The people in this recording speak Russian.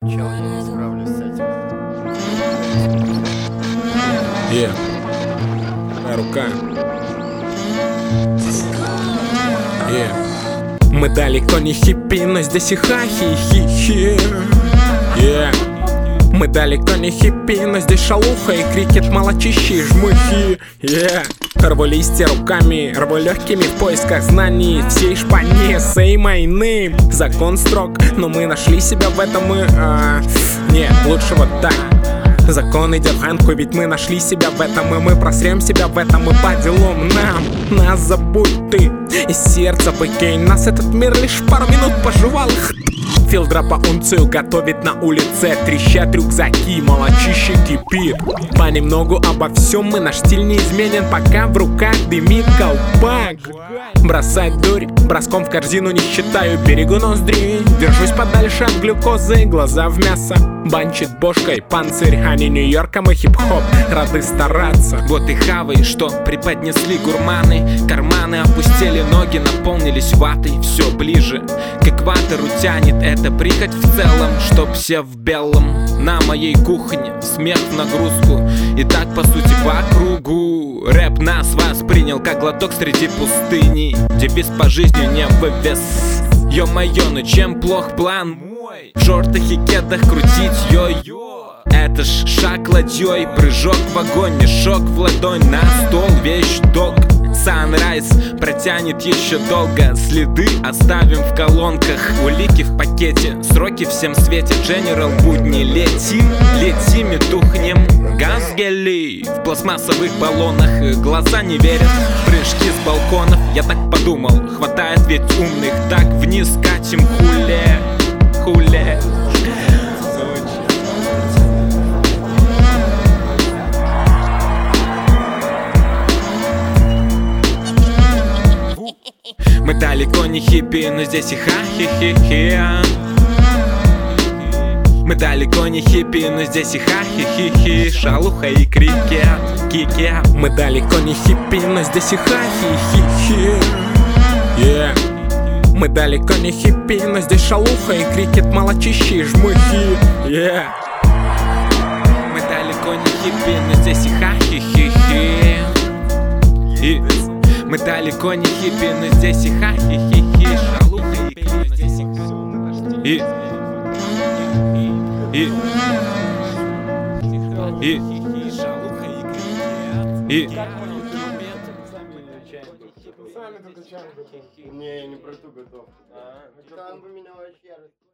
Чел, я не справлюсь с этим. Рука. Мы далеко не хиппи, но здесь и хахи-хи-хи. Мы далеко не хиппи, но здесь шалуха и крикет, молочищи и жмыхи. Рву листья руками, рву легкими в поисках знаний. Всей шпане, say my name. Закон строг, но мы нашли себя в этом и... Не, лучше вот так. Закон идет в ханку, ведь мы нашли себя в этом, и мы просрем себя в этом, и по делам нам. Нас забудь ты, из сердца выкинь нас, этот мир лишь пару минут пожевал их. Филдра по унцию готовит на улице, трещат рюкзаки, молочище кипит. Понемногу обо всем, мы наш стиль не изменен, пока в руках дымит колпак. Бросать дурь, броском в корзину не считаю, берегу ноздри. Держусь подальше от глюкозы, глаза в мясо. Банчит бошкой панцирь, а не Нью-Йорком и хип-хоп, рады стараться. Вот и хавы, что преподнесли гурманы. Карманы опустили, ноги наполнились ватой. Все ближе к экватору тянет эта прихоть в целом, чтоб все в белом. На моей кухне смех в нагрузку, и так по сути по кругу. Рэп нас воспринял как глоток среди пустыни. Девиз по жизни не вывез. Ё-моё, ну чем плох план мой? В шортах и кедах крутить йо-йо. Это ж шаг ладьей, прыжок в огонь, мешок в ладонь, на стол вещдок. Санрайз протянет еще долго, следы оставим в колонках. Улики в пакете, сроки всем светят. General будни, летим, летим и тухнем. Газгели в пластмассовых баллонах, глаза не верят, прыжки с балконов. Я так подумал, хватает ведь умных, так вниз катим хуле, хуле. Мы далеко не хиппи, но здесь и ха-хи-хи-хи. Мы далеко не хиппи, но здесь и ха-хи-хи-хи. Шалуха и крикет, кикет. Мы далеко не хиппи, но здесь и ха-хи-хи-хи. Мы далеко не хиппи, но здесь шалуха и крикет, молочищи и жмыхи. Мы далеко не хиппи, но здесь и ха-хи-хи-хи. Мы далеко не хиппи, но здесь и ха-хи-хи-хи. Шалуха и крикет, здесь Не, я не про ту готов. Там бы меня вообще